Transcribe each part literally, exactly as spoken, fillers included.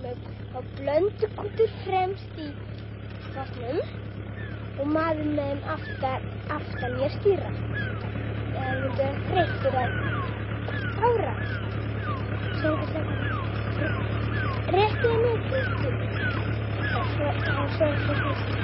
með og blöndukútur fremst í vagninum og maður með þeim aftan, aftan í að stýra. Það myndi að þreyttur að ára. Svo er þetta réttið með kvítum. Og svo er þetta fyrst.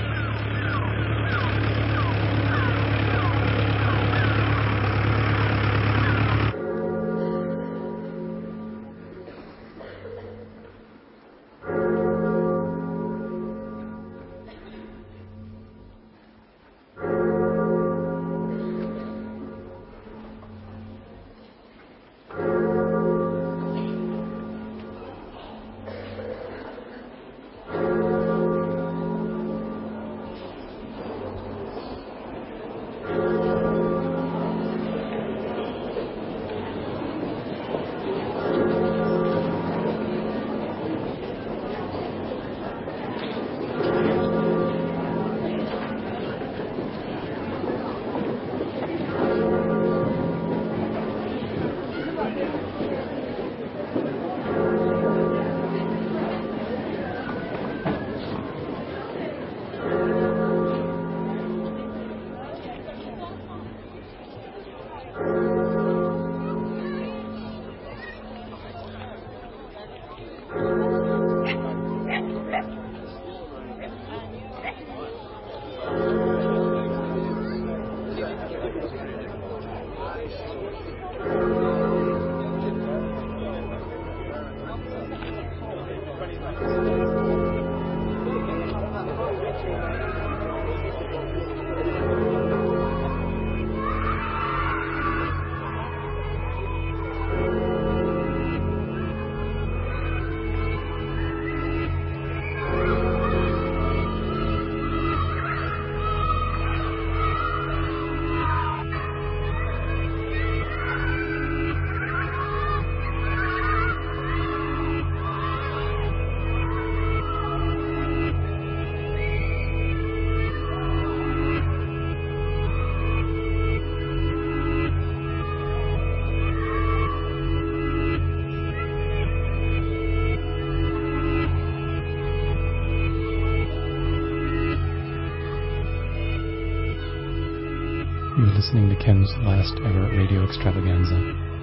You're listening to Ken's last ever radio extravaganza.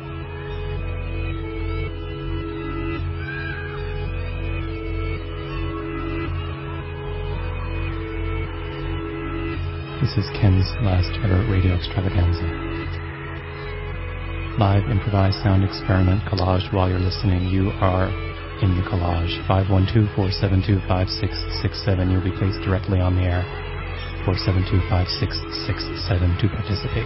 This is Ken's last ever radio extravaganza. Live improvised sound experiment collage while you're listening. You are in the collage. five one two, four seven two, five six six seven. You'll be placed directly on the air. four seven two, five six six seven to participate.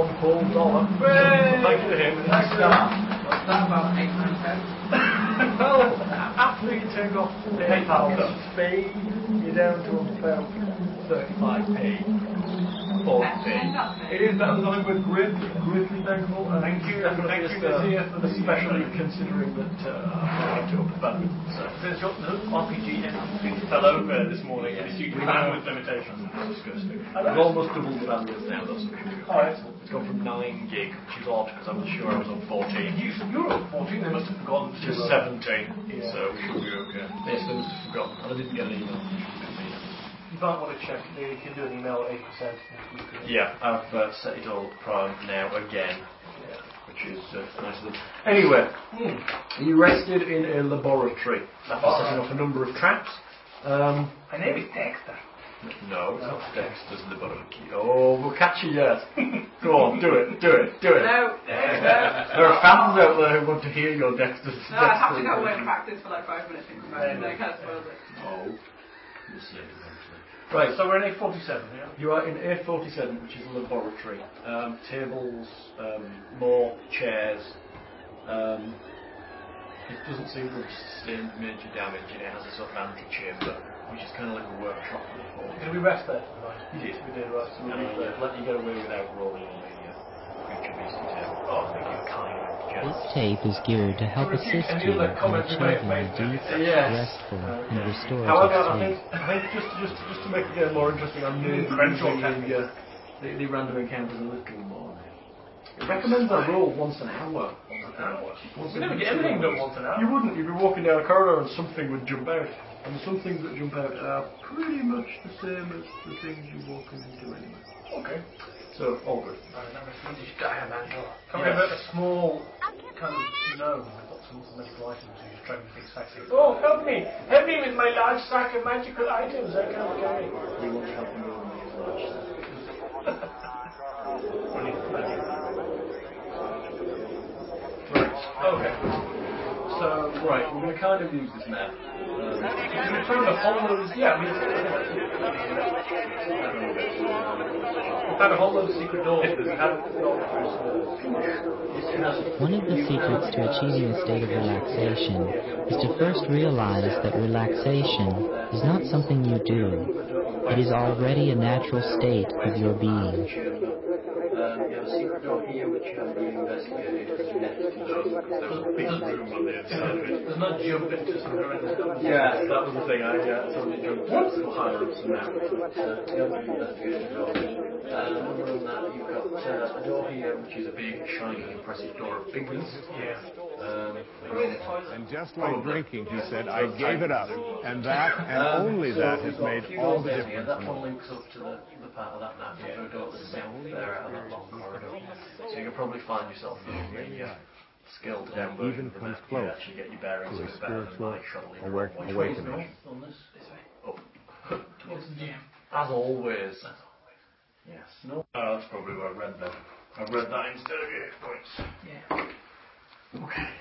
from Paul Dollar. Thank you to him. What's that about eight, nine, ten? Well, after you take off the PayPal fee, you're down to about thirty-five p. forty p. It is that something we're greatly, greatly thankful. And Thank you. Definitely Thank you, uh, Nazir, for the especially considering that uh, I have to up the bandwidth. So. Since your R P G M fell over this morning, yes. Due to bandwidth limitations. That's disgusting. We've almost doubled the bandwidth now, though. So Alright. it's gone from nine gig, which is odd because I was sure I was on fourteen. You, you were on fourteen, they must have forgotten. It's just seventeen, Yeah. so we should be okay. Yes, they must have forgotten. And I didn't get an email. You might want to check. You can do an email at eight percent. Yeah, I've uh, set it all prime now again, yeah, which is uh, nice of them. Anyway, hmm. you rested in a laboratory after setting off a number of traps. Um, My name is Dexter. no, it's not Dexter's laboratory. Oh, we'll catch you yet. Go on, do it, do it, do it. No, There are fans out there who want to hear your Dexter's. no, I have to go away and practice for like five minutes and come back and I can't spoil it. Oh, we'll see eventually. Right, So we're in A forty-seven, yeah? you are in A forty-seven, which is a laboratory. Um, tables, um, more chairs. Um, it doesn't seem to have sustained major damage, and it has a sort of antechamber, which is kind of like a workshop for the forge. Did we rest there tonight? You did. We did, right. So And we'll I leave uh, there. let you get away without rolling on the uh, creature beastie table. Oh, thank you, kind and This generous. tape is geared to help assist you in achieving a deep, Yes. restful, and restorative However, I think, sleep. I think just, just, just to make the game more interesting, I'm moving the, uh, the, the random encounters a little more. It recommends I roll once an hour. Once We never get anything done once an hour. You wouldn't. You'd be walking down a corridor and something would jump out. And the some things that jump out are pretty much the same as the things you walk into anyway. Okay. So, all good. I remember Swedish diamando. Can we Yes. have a small kind of gnome who's got some medical items who's trying to fix sexy? Oh, help me! Help me with my large sack of magical items. I can't carry. We want to help you with these large stuff. Brilliant. Thank you. Right. Okay. So, right, we're going to kind of use this map. Um, we found a hollow. Yeah, we found a whole load of secret doors that we hadn't gone through. One of the secrets to achieving a state of relaxation is to first realize that relaxation is not something you do. It is already a natural state of your being. Um, you have a secret door here which has been investigated as next to you. There's a big room on the inside of it. There's not jump into some horrendous doors. Yeah, that was the thing. I uh, told you to jump behind some mountains, but uh, you haven't been investigated at all. Um, other than that, you've got uh, a door here which is a big, shiny, impressive door of bigness. Yeah. Um, And just like drinking, he said, I gave it up. And that, and only that, has made all the difference. That one links up to the, the part of that map. Yeah. A door that's south there out of that long corridor. So you can probably find yourself using the uh, skilled down version Even of the comes map. close You actually get your bearings to a a bit better than spiritual my shuttling. awake- Which way is awakening. north on this? This way. Up. Towards the gym. As always. As always. Yes. No. Oh, that's probably where I read that. I read that instead of your points. Yeah. Okay.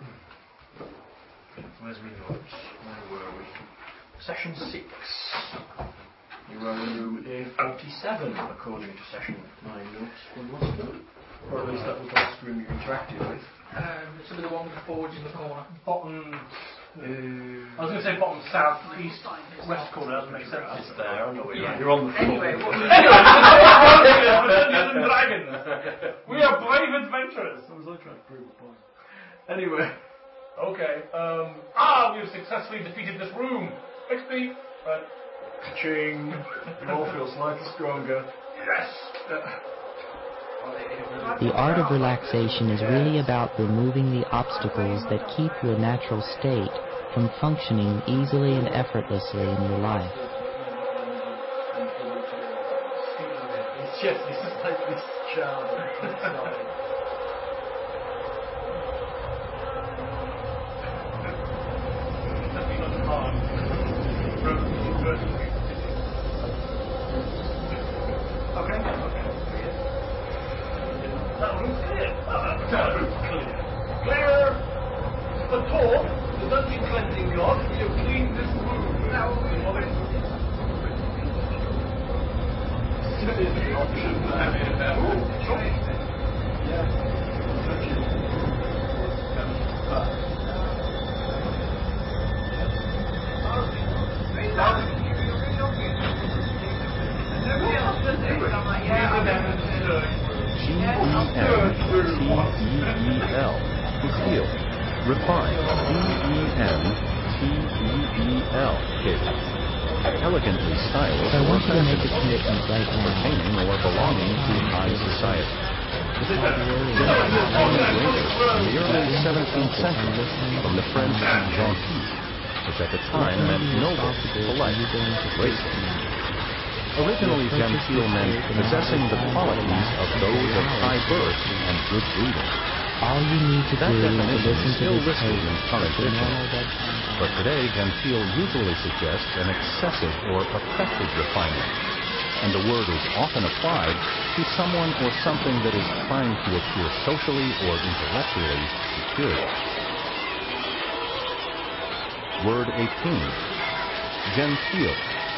Where's my notes? Where were we? Session six. You were in room A forty-seven, according to session nine notes from last time. Or at least that was the last room you interacted with. Um, some of the one with the forge in the corner. Bottom. Uh, I was going to say bottom south, east, west corner. That doesn't make sense. It's there, I know where you Yeah. are. You're on the floor. Anyway, what we Anyway, Dungeons and Dragons. We are brave adventurers. I was like trying to prove a point. Anyway. Okay. Um. Ah, we've successfully defeated this room. X P. Right. Ka-ching. You all feel slightly stronger. Yes. The art of relaxation is really about removing the obstacles that keep your natural state from functioning easily and effortlessly in your life. It's just, it's like this child inside. Nothing on hard. Okay. Okay. That room's clear. Ah, that room's clear. Clear. The door, the dungeon cleansing god, we have cleaned this room. Now we want it. Is the option there? Ooh, L. Feel. Refined. D E N T E E L. Cable. Elegantly styled So I or want you to make a fashionable. commitment right now. Pertaining or belonging to high society. Genteel came into English in the early seventeenth century from the French gentil, which at the time meant noble, polite, graceful. Originally, genteel meant possessing the qualities of those of high birth and good breeding. All you need to That do is definition listen is to still this listed tape. in current It's a normal dictionaries. bedtime. But today, genteel usually suggests an excessive or affected refinement, and the word is often applied to someone or something that is trying to appear socially or intellectually superior. Word eighteen. Genteel.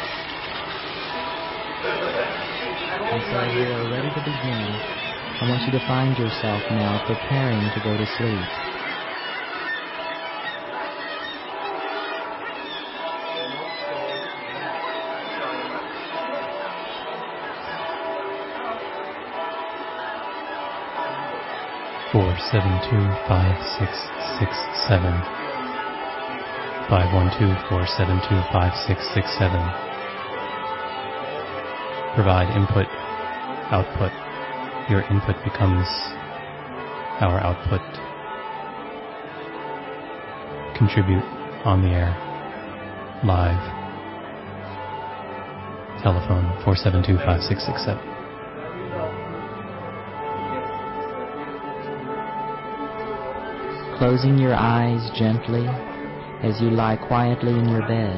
And so we are ready to begin. I want you to find yourself now preparing to go to sleep. Four seven two five six six seven. Five one two four seven two five six six seven. Provide input, output. Your input becomes our output. Contribute on the air, live. Telephone four seven two five six six seven. Closing your eyes gently as you lie quietly in your bed.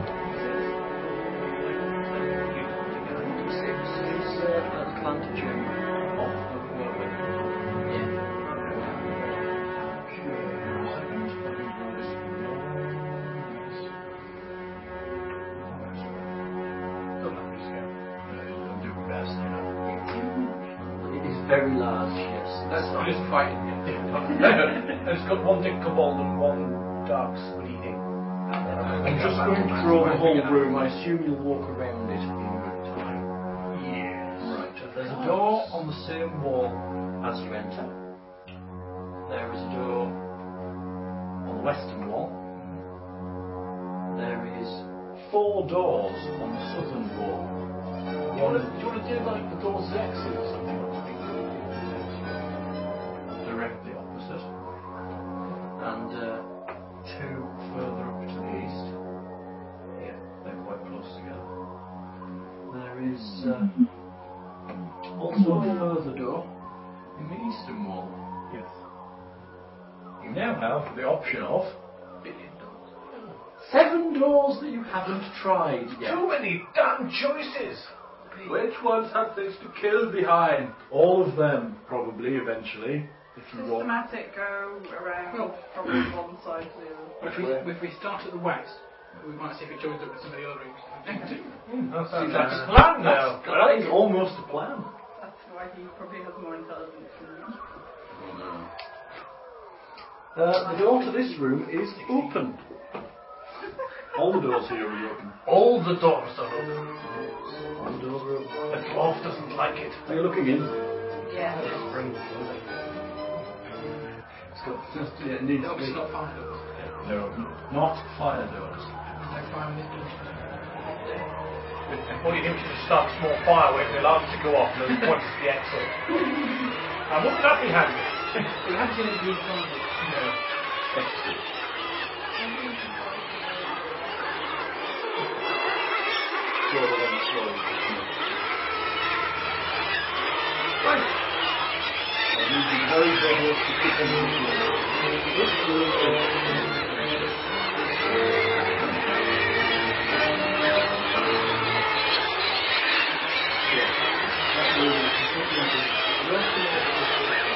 Very large, yes. That's not just fighting it. It's got one thick kobold and one dark bleeding. I'm just going to draw the whole room. I assume you'll walk around it in good time. Yes. Right. There's a door on the same wall as you enter. There is a door on the western wall. There is four doors on the southern wall. Do you want to, do, you want to do like the doors X or something? Directly opposite, and uh, two further up to the east. Yeah, they're quite close together. There is uh, also a further door in the eastern wall. Yes. You now have the option of seven doors that you haven't tried yet. Too many damn choices. Which ones have things to kill behind? All of them, probably, eventually. If you want. Systematic go around from one side to the other. If we, if we start at the west, we might see if it joins up with some of the other rooms. Mm, that sounds like a plan now. That is almost a plan. That's why he probably has more intelligence than me. Uh, the door to this room is open. All the doors here are open. All the doors are open. All the doors are open. The dwarf doesn't like it. Are you looking in? Yeah. Bring it closer. It's got just, yeah, it needs to Obviously be. not fire doors. No, not fire doors. No fire with this What do you think? You should start a small fire, wait for the alarm to go off, and then point to the exit. Now, wouldn't that be handy? We haven't seen any blue fire. No. Exit. Go along slowly. Right. I need you very, very much to keep on moving. This room is... Yes. That room is completely empty. The rest of it is...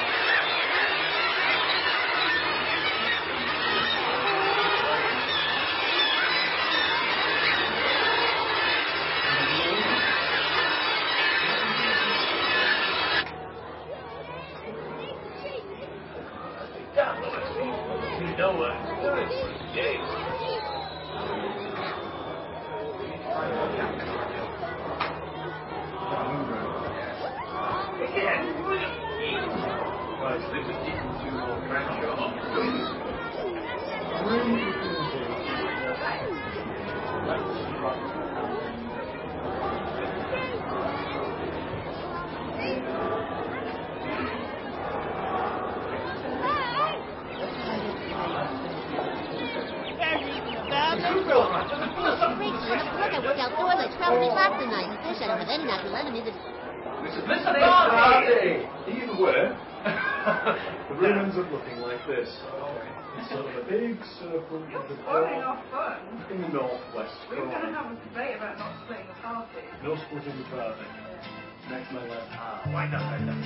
You know what? Days. Right, so this is equal to Mister Barty! Even worse. The ruins are looking like this. It's sort of a big circle You're of the spoiling our fun. in the northwest We were going to corner. have a debate about not splitting the party. No splitting the party. Next my left. Ah, why not? Why not?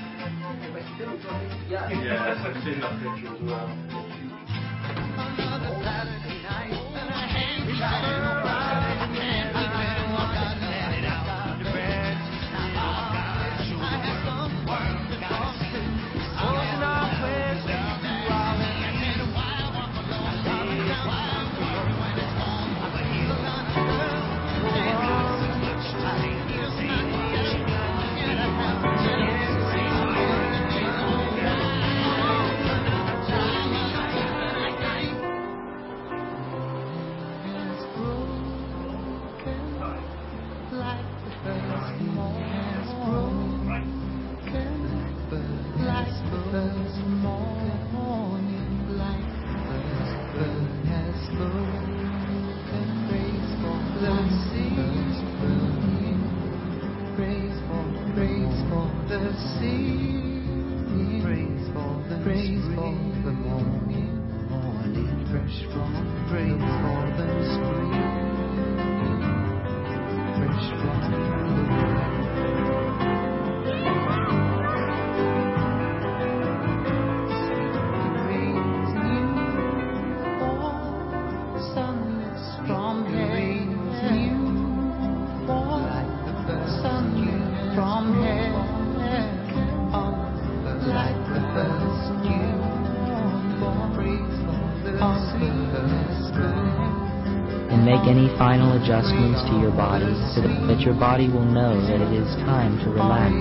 Yes, I've seen that picture as well. Another Saturday night, and I hang beside a bride, and we can walk out and let it out. The bread, I have some work to come to. Holding our prayers to our end. And why walk alone? Coming down the road when it's warm. But he's not a girl. Ain't got so much time. He's not yet. And I haven't yet. And make any final adjustments to your body so that, that your body will know that it is time to relax.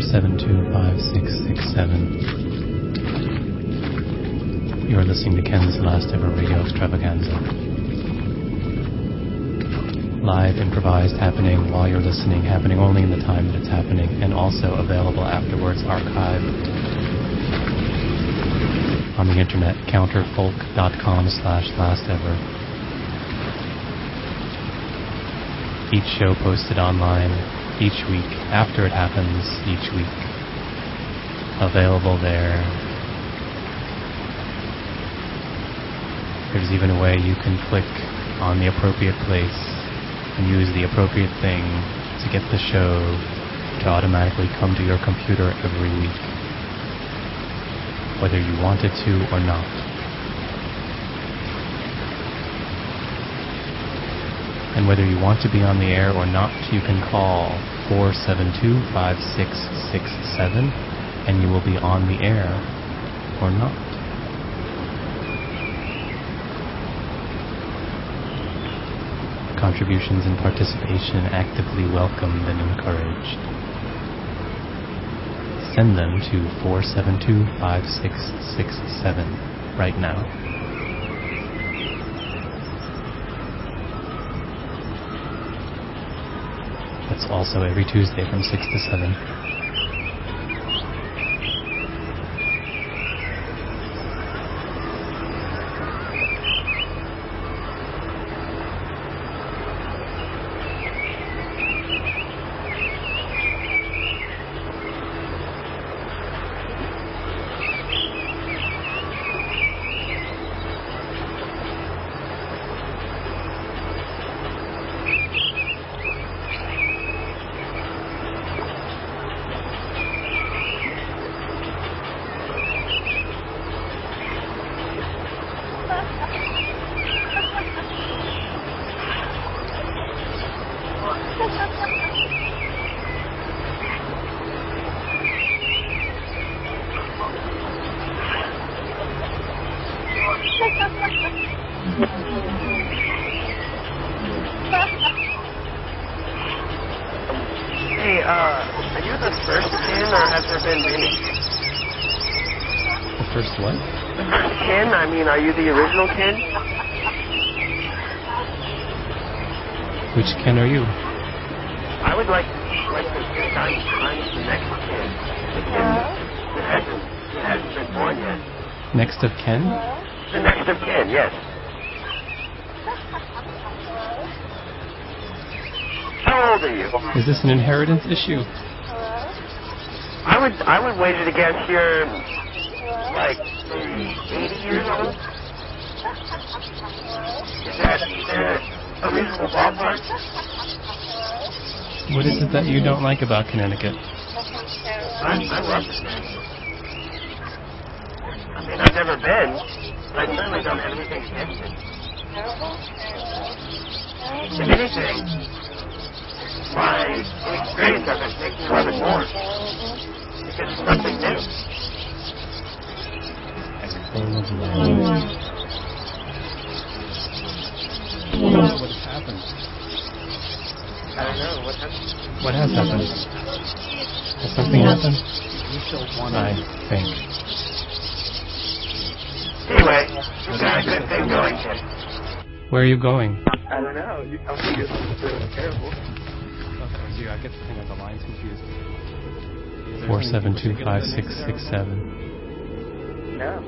seven two five six six seven. You're listening to Ken's Last Ever Radio Extravaganza. Live, improvised, happening while you're listening, happening only in the time that it's happening, and also available afterwards, archived on the internet, counterfolk.com slash lastever. Each show posted online, each week, after it happens, each week. Available there. There's even a way you can click on the appropriate place and use the appropriate thing to get the show to automatically come to your computer every week, whether you want it to or not. And whether you want to be on the air or not, you can call four seven two, five six six seven and you will be on the air or not. Contributions and participation actively welcomed and encouraged. Send them to four seven two, five six six seven right now. That's also every Tuesday from six to seven. Hey, uh, are you the first Ken, or has there been many? The first what? The first Ken? I mean, are you the original Ken? Which Ken are you? I would like like to think I'm, I'm the next Ken. The Ken that hasn't, that hasn't been born yet. Next of Ken? The next of Ken, yes. How old are you? Is this an inheritance issue? I would I would wager to guess you're like eighty years old. Is that uh, a reasonable ballpark? What is it that you don't like about Connecticut? I, I love it. I mean, I've never been, but I certainly don't have anything against it. If anything, my experience of it makes me love it more. Because it's something new. What has happened? I don't know. What happened? What has happened? Has something happened? I think. Anyway, we've got a good thing going here. Where are you going? I don't know. You told me it was terrible. Okay, I get the thing on the lines confused. Four seven two five six six seven. No.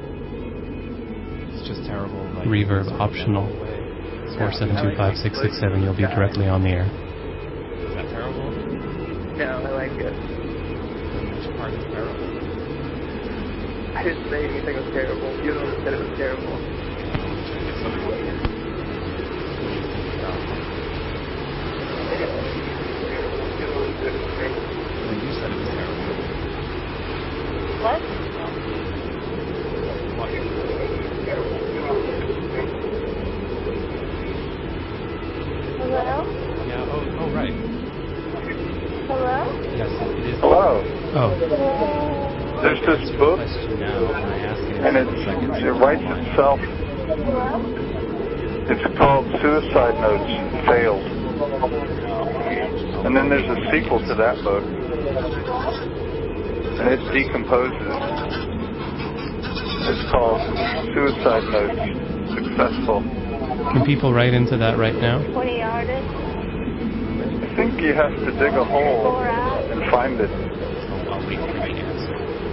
It's just terrible. Like, reverb optional. Four seven two five six six seven. You'll be directly on the air. Is that terrible? No, I like it. Which part is terrible? I didn't say anything was terrible. You know that it was terrible. It's so weird. When you said it was terrible. What? What? Hello? Yeah, oh, oh, right. Hello? Yes, it is. Hello. Oh. There's this book, Now, and I ask it and it's, it writes itself. It's called Suicide Notes Failed. And then there's a sequel to that book. and it decomposes. It's called Suicide Notes Successful. Can people write into that right now? twenty artists. I think you have to dig a hole and find it. I'll wait for the answer.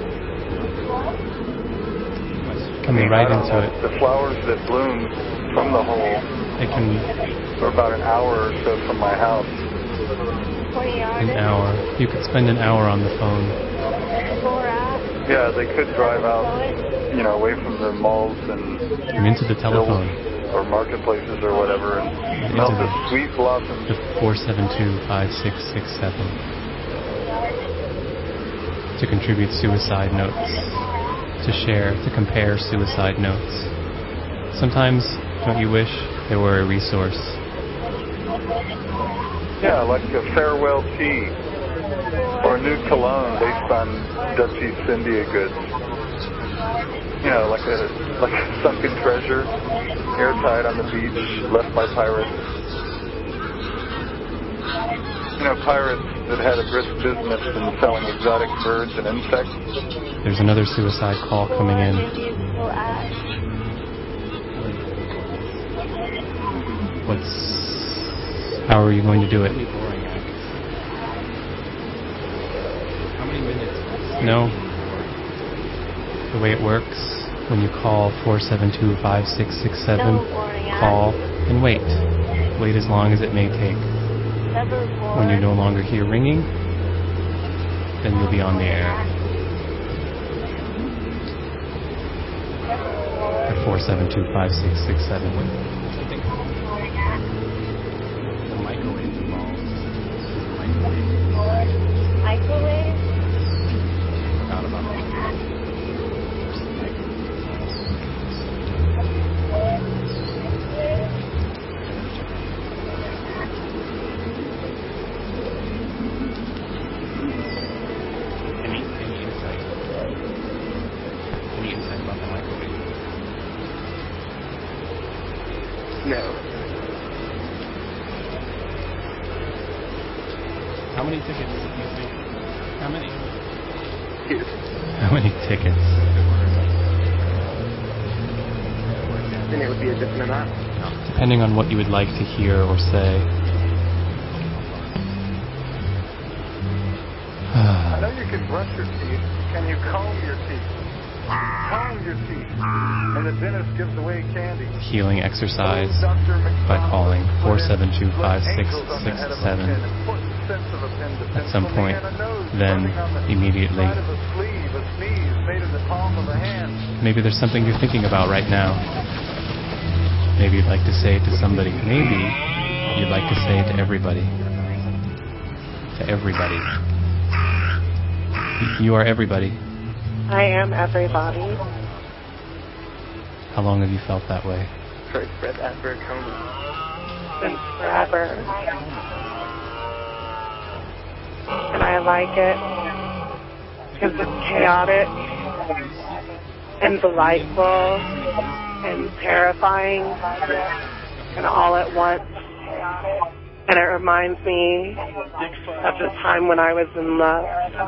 Can we write into it? The flowers that bloom from the hole It can are about an hour or so from my house. an hour. You could spend an hour on the phone. Yeah, they could drive out, you know, away from the malls and And into the telephone. or marketplaces or whatever, and Into smell the the- sweet blossoms. The four seven two, five six six seven. To contribute suicide notes. To share, to compare suicide notes. Sometimes, don't you wish there were a resource? Yeah, like a farewell tea or a new cologne based on Dutch East India goods. You know, like a like a sunken treasure, airtight on the beach, left by pirates. You know, pirates that had a brisk business in selling exotic birds and insects. There's another suicide call coming in. What's... How are you going to do it? How many minutes? No. The way it works, when you call four seven two, five six six seven, call and wait. Wait as long as it may take. When you no longer hear ringing, then you'll be on the air. At four seven two, five six six seven. The microwave involved. Microwave. Microwave? Forgot about that. Any, any insight? Any insight about the microwave? No. How many tickets do you think? How many? How many tickets? Then it would be a different amount. Depending on what you would like to hear or say. I know you can brush your teeth. Can you comb your teeth? Comb your teeth. And the dentist gives away candy. Healing exercise by calling four seven two, five six six seven. At some point, then immediately. Maybe there's something you're thinking about right now. Maybe you'd like to say it to somebody. Maybe you'd like to say it to everybody. To everybody. You are everybody. I am everybody. How long have you felt that way? For forever, Tony. Since forever. And I like it because it's chaotic and delightful and terrifying and all at once. And it reminds me of the time when I was in love.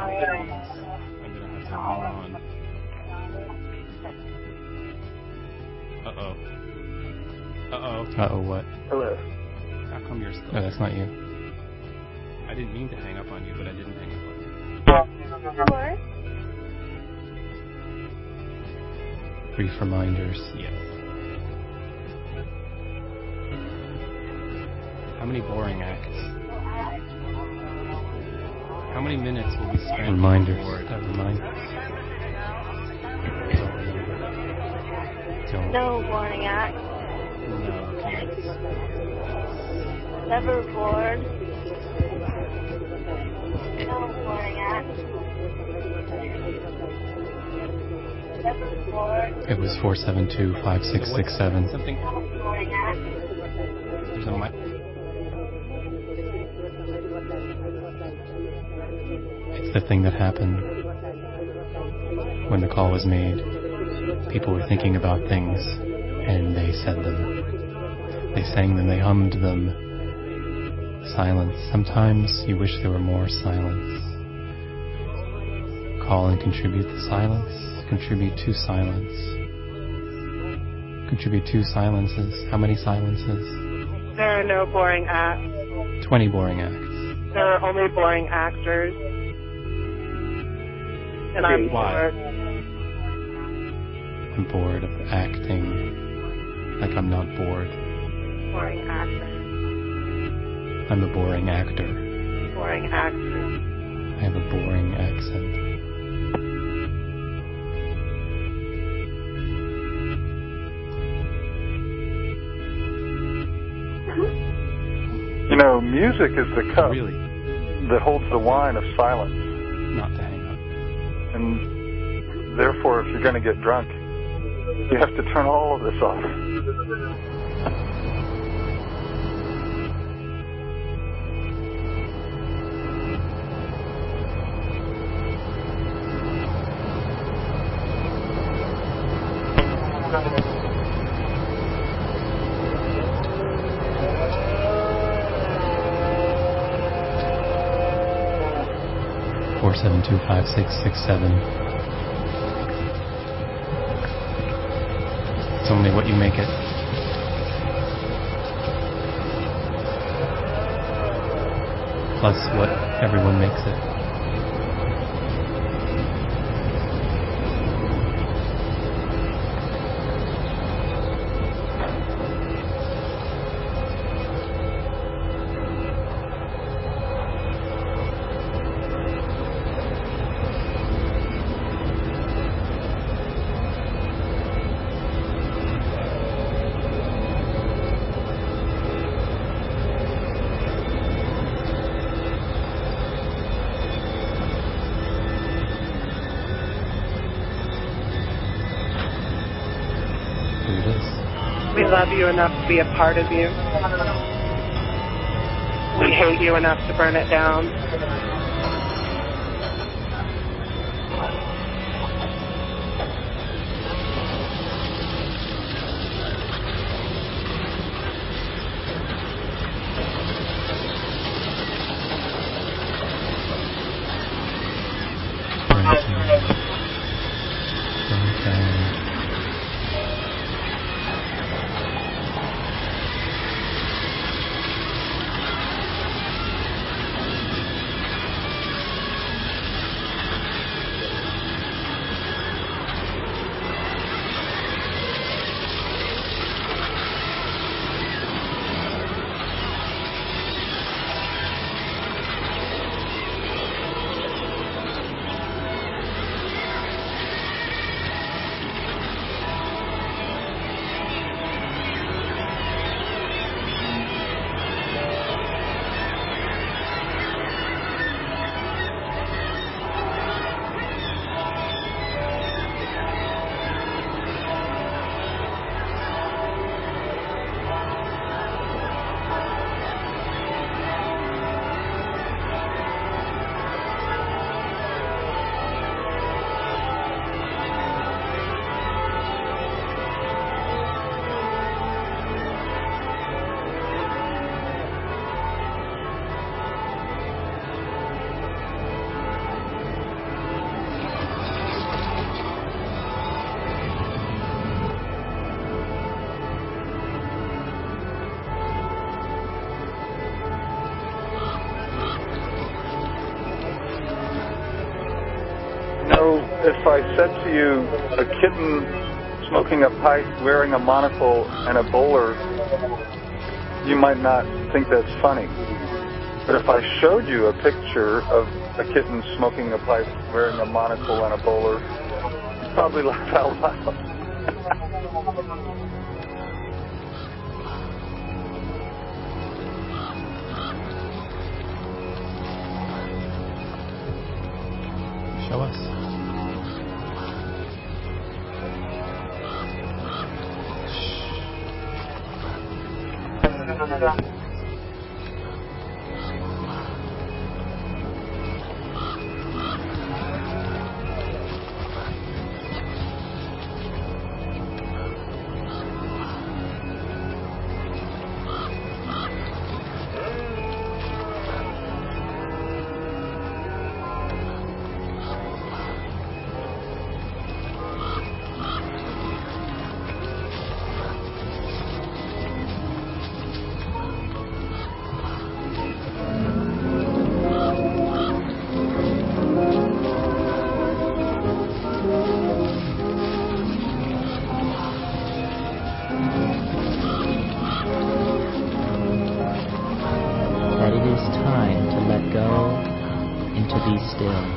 Uh-oh. Uh-oh. Uh-oh, what? Hello. How come you're still... Oh, that's not you. I didn't mean to hang up on you, but I didn't hang up on you. What? Brief reminders. Yes. How many boring acts? How many minutes will be spent Reminders. bored? Uh, reminders. Don't. No boring act. No. Never bored. No boring act. Never bored. It was four seven two, five six six seven. Something. Boring act. There's a mic. It's the thing that happened when the call was made. People were thinking about things, and they said them. They sang them, they hummed them. Silence. Sometimes you wish there were more silence. call and contribute the silence. Contribute two silence. Contribute two silences. How many silences? There are no boring acts. Twenty boring acts. There are only boring actors. And I'm Why? bored. I'm bored of acting like I'm not bored. Boring actor. I'm a boring actor. Boring actor. I have a boring accent. You know, music is the cup Really? that holds the wine of silence. Not to hang up. And therefore, if you're going to get drunk, you have to turn all of this off. four seven two five six six seven. It's only what you make it. Plus what everyone makes it. We love you enough to be a part of you. We hate you enough to burn it down. If I said to you, a kitten smoking a pipe, wearing a monocle, and a bowler, you might not think that's funny. But if I showed you a picture of a kitten smoking a pipe, wearing a monocle, and a bowler, you'd probably laugh out loud. Show us. still.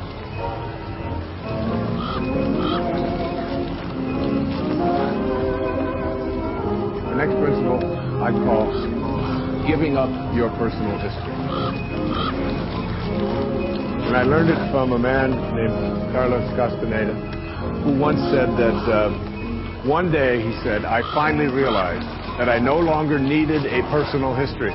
The next principle I call giving up your personal history. And I learned it from a man named Carlos Castaneda, who once said that uh, one day, he said, I finally realized that I no longer needed a personal history.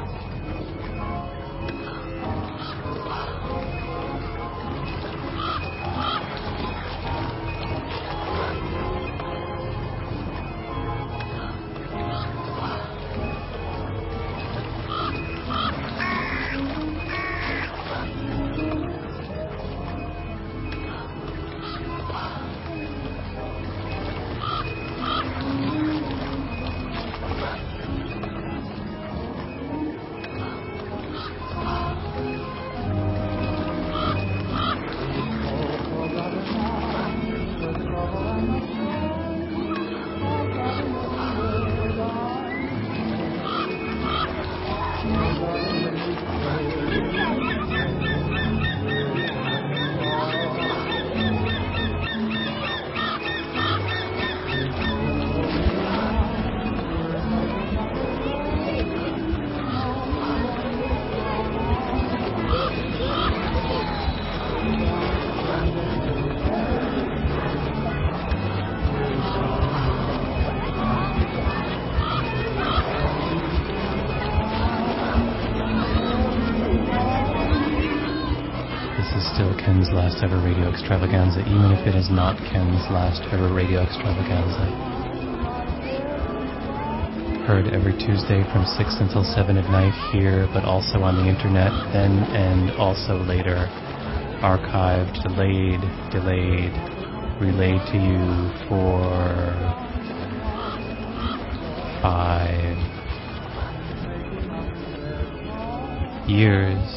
Ken's last ever radio extravaganza, even if it is not Ken's last ever radio extravaganza. Heard every Tuesday from six until seven at night here, but also on the internet, then and also later. Archived, delayed, delayed, relayed to you for five years.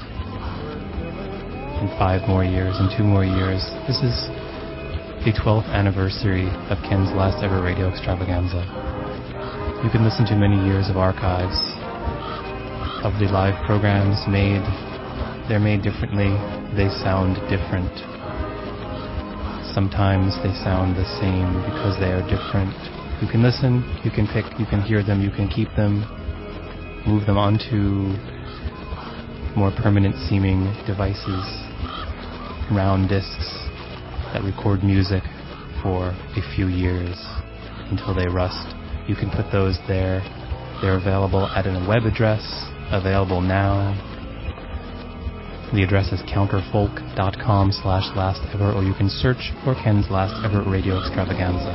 And five more years, and two more years. This is the twelfth anniversary of Ken's last ever radio extravaganza. You can listen to many years of archives of the live programs made. They're made differently. They sound different. Sometimes they sound the same because they are different. You can listen, you can pick, you can hear them, you can keep them, move them onto more permanent seeming devices, round discs that record music for a few years until they rust. You can put those there. They're available at a web address, available now. The address is counterfolk.com slash last ever, or you can search for Ken's last ever radio extravaganza.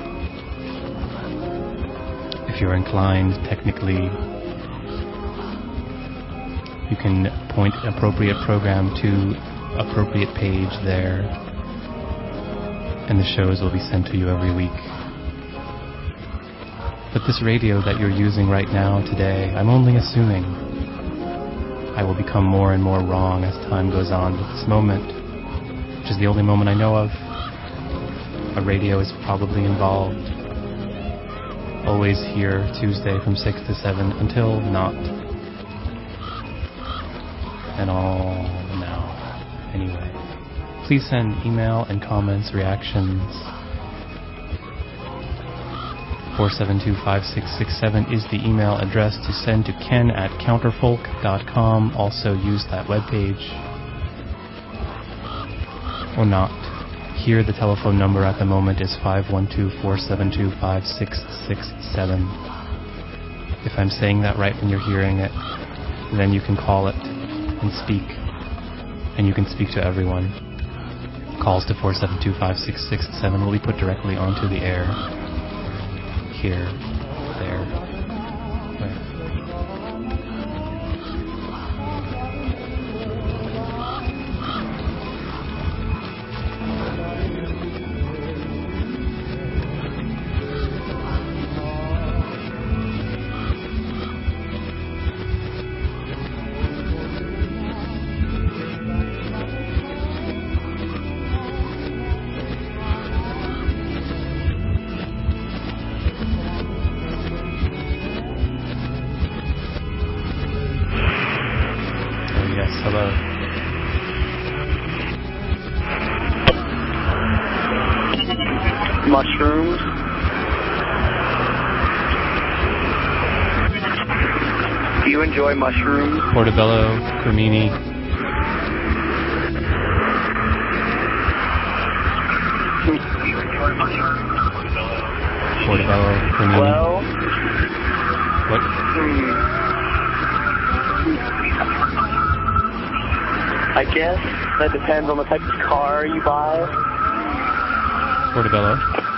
If you're inclined, technically, you can point appropriate program to appropriate page there, and the shows will be sent to you every week. But this radio that you're using right now, today, I'm only assuming I will become more and more wrong as time goes on. But this moment, which is the only moment I know of, a radio is probably involved. Always here, Tuesday from six to seven, until not. And all now. Anyway, please send email and comments, reactions. four seven two, five six six seven is the email address to send to ken at counterfolk dot com. Also use that webpage. Or not. Here the telephone number at the moment is five one two, four seven two, five six six seven. If I'm saying that right when you're hearing it, then you can call it and speak, and you can speak to everyone. Calls to four seven two, five six six seven will be put directly onto the air. Here, there, where. Mushrooms. Do you enjoy mushrooms? Portobello, cremini. Portobello, cremini. Well, what? Hmm. I guess that depends on the type of car you buy. Portobello.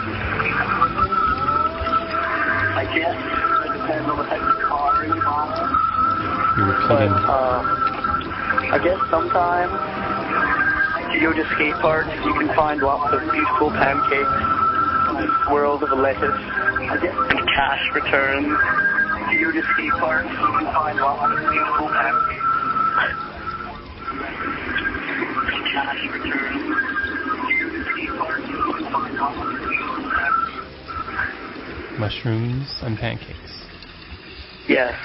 I guess that depends on the type of car you buy. You're repeating. But, uh, I guess sometimes if you go to skate parks, you can find lots of beautiful pancakes, swirls of lettuce, and cash returns. If you go to skate parks, you can find lots of beautiful pancakes, and cash returns. If you go to skate parks, you can find lots of beautiful pancakes. Mushrooms and pancakes. Yes.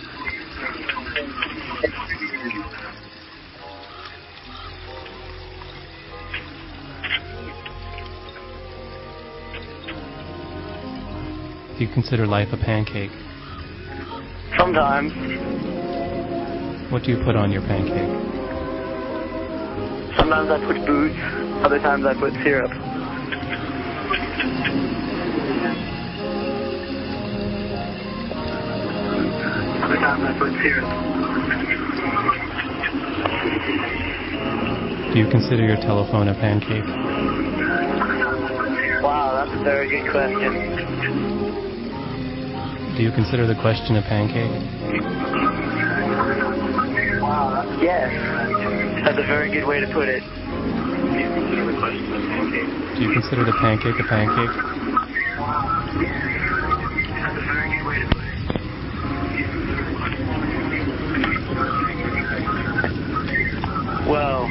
Do you consider life a pancake? Sometimes. What do you put on your pancake? Sometimes I put boots, other times I put syrup. Other times I put syrup. Do you consider your telephone a pancake? Wow, that's a very good question. Do you consider the question a pancake? Yes, that's a very good way to put it. Do you consider the question a pancake? Do you consider the pancake a pancake? That's a very good way to put it. Well,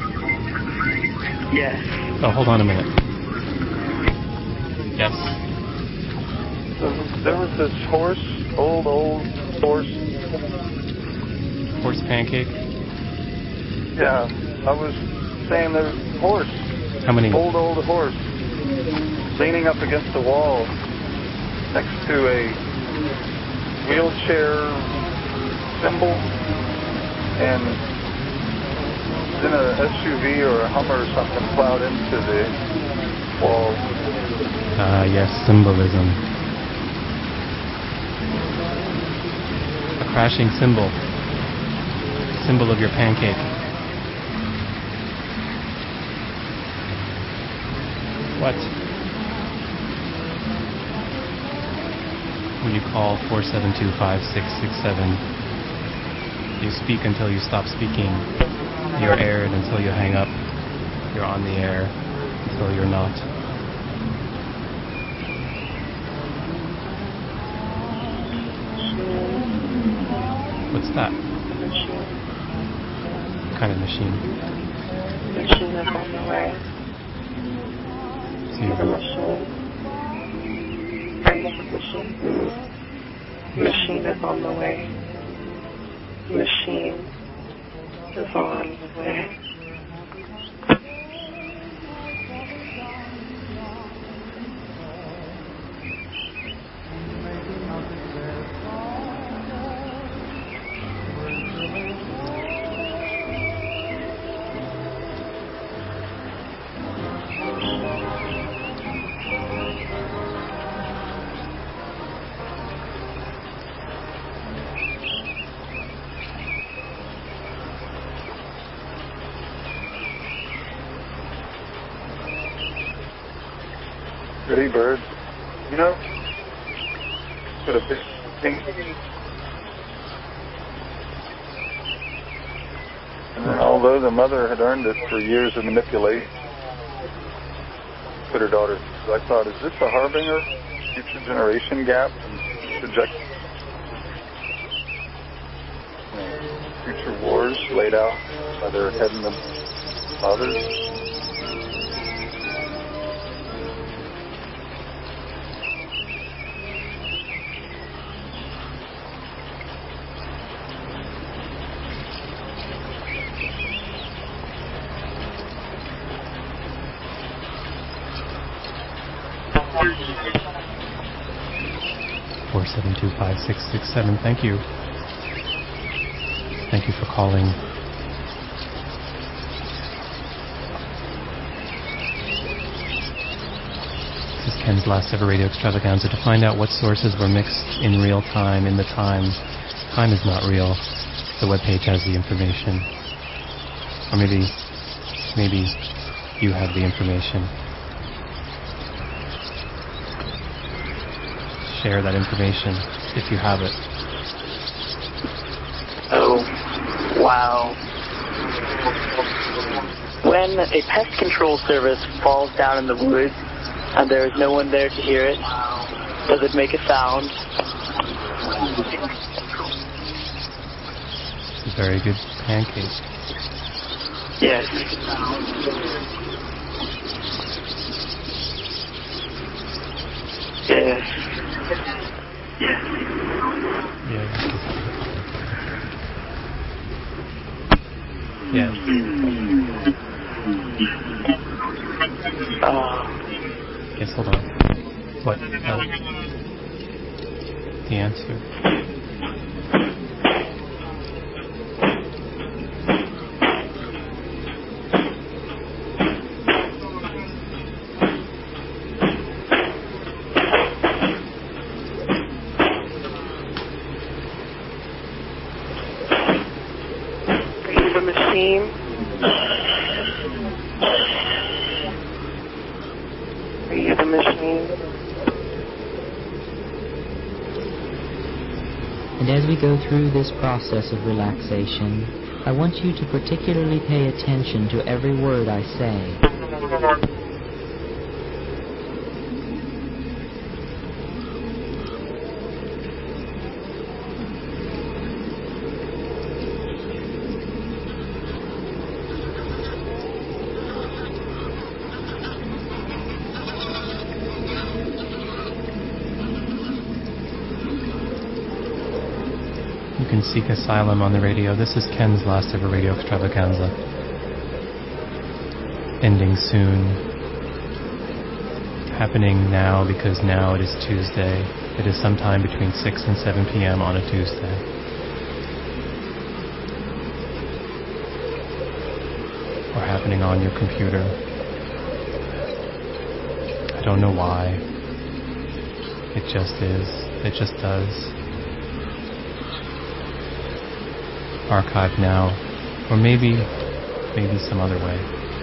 yes. Oh, hold on a minute. Yes. There was this horse, old, old horse. Horse pancake? Yeah, I was saying there's a horse. How many? Old, old horse. Leaning up against the wall next to a wheelchair symbol. And then a S U V or a Hummer or something plowed into the wall. Ah, uh, yes, symbolism. A crashing symbol. Symbol of your pancake. What? When you call four seven two, five six six seven, you speak until you stop speaking. You're aired until you hang up. You're on the air until you're not. What's that? What kind of machine? Machine is on the way. See you. Machine. Machine is on the way. Machine is on the way. Pretty birds. You know, put a big pink. And then, although the mother had earned it for years of manipulation, put her daughter. I thought, is this a harbinger? Future generation gap? Project. You know, future wars laid out by their head and the mothers. four seven two, five six six seven. Thank you. Thank you for calling. This is Ken's last ever radio extravaganza. To find out what sources were mixed in real time in the time. Time is not real. The webpage has the information. Or maybe, maybe you have the information. Share that information if you have it. Oh, wow. When a pest control service falls down in the woods and there is no one there to hear it, does it make a sound? It's a very good pancake. Yes. Yes. Yes. Yeah. Yes. Uh, yes, hold on. What? Oh. The answer. Machine. Are you the machine? And as we go through this process of relaxation, I want you to particularly pay attention to every word I say. You can seek asylum on the radio. This is Ken's last ever radio extravaganza. Ending soon. Happening now because now it is Tuesday. It is sometime between six and seven p.m. on a Tuesday. Or happening on your computer. I don't know why. It just is. It just does. Archive now, or maybe, maybe some other way.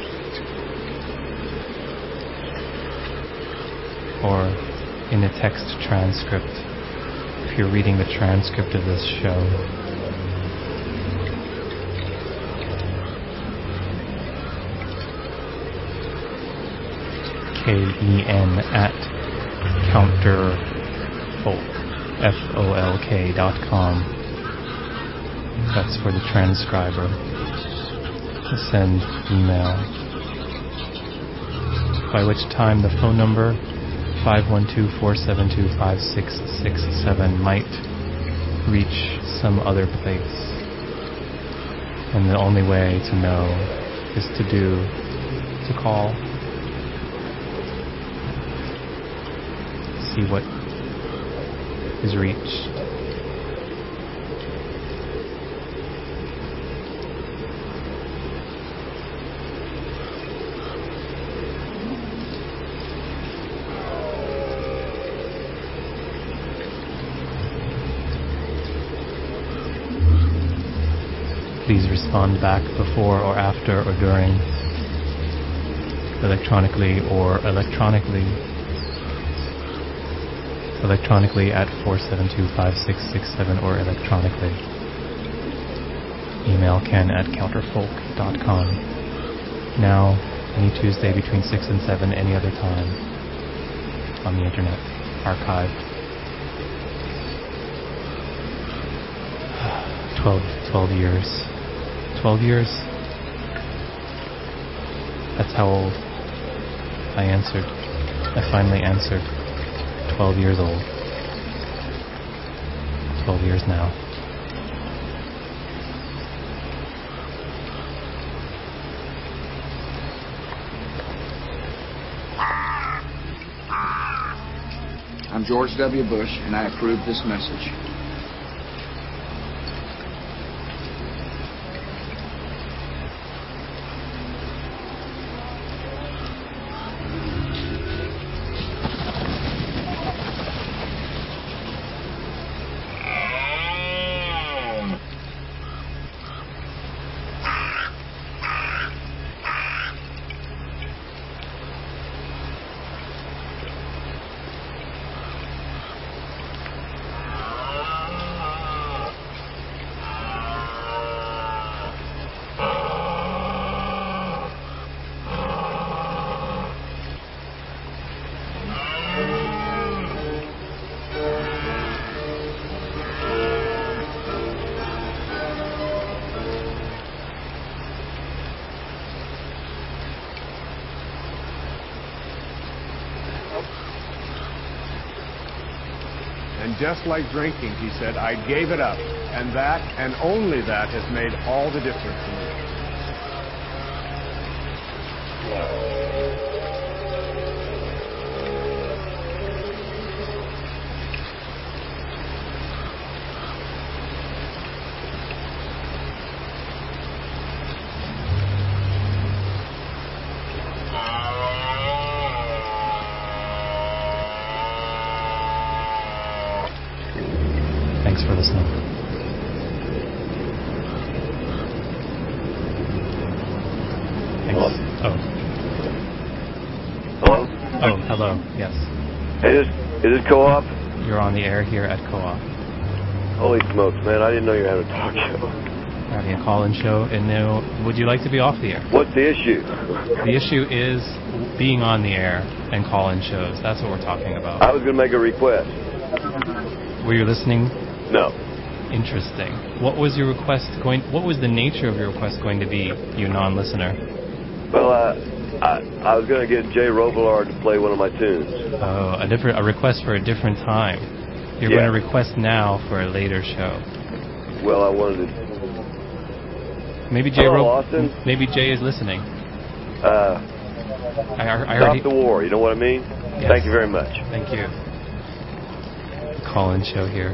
Or in a text transcript, if you're reading the transcript of this show. K E N at counterfolk, F O L K dot com. That's for the transcriber to send email. By which time the phone number five one two, four seven two, five six six seven might reach some other place. And the only way to know is to do, to call, see what is reached. Please respond back before or after or during, electronically or electronically, electronically at four seven two, five six six seven or electronically. Email Ken at counterfolk dot com. Now, any Tuesday between six and seven, any other time, on the internet, archived. Twelve, twelve years. Twelve years? That's how old. I answered. I finally answered. Twelve years old. Twelve years now. I'm George W. Bush, and I approve this message. And just like drinking, he said, I gave it up. And that, and only that, has made all the difference to me. Thanks for listening. Thanks. Oh. Hello? Oh, hello. Yes. Is this, is this Co-op? You're on the air here at Co-op. Holy smokes, man. I didn't know you were having a talk show. We're having a call-in show. And now, would you like to be off the air? What's the issue? The issue is being on the air and call-in shows. That's what we're talking about. I was going to make a request. Were you listening? No. Interesting. What was your request going? What was the nature of your request going to be, you non-listener? Well, uh, I I was going to get Jay Robillard to play one of my tunes. Oh, a different a request for a different time. You're Yeah. going to request now for a later show. Well, I wanted to. Maybe Jay. Hello, Ro- Austin. Maybe Jay is listening. Uh, I, I, I stop already. the war. You know what I mean? Yes. Thank you very much. Thank you. Call-in show here.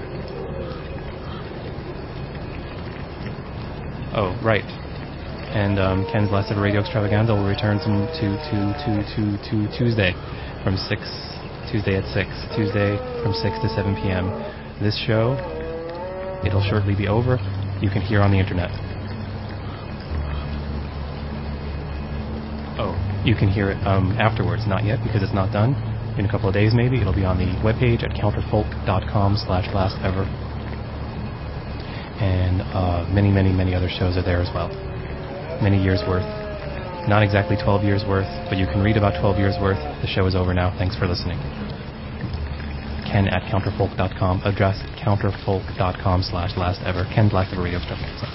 Oh, right. And um, Ken's Last Ever Radio Extravaganza will return to to to to to, to Tuesday from six Tuesday at six Tuesday from six to seven p.m. This show, it'll shortly be over. You can hear on the internet. Oh, you can hear it um, afterwards. Not yet because it's not done. In a couple of days, maybe it'll be on the webpage at counterfolk dot com slash last ever. And uh, many, many, many other shows are there as well. Many years worth. Not exactly twelve years worth, but you can read about twelve years worth. The show is over now. Thanks for listening. Ken at counterfolk dot com. Address counterfolk dot com slash last ever. Ken's Last Ever Radio Extravaganza.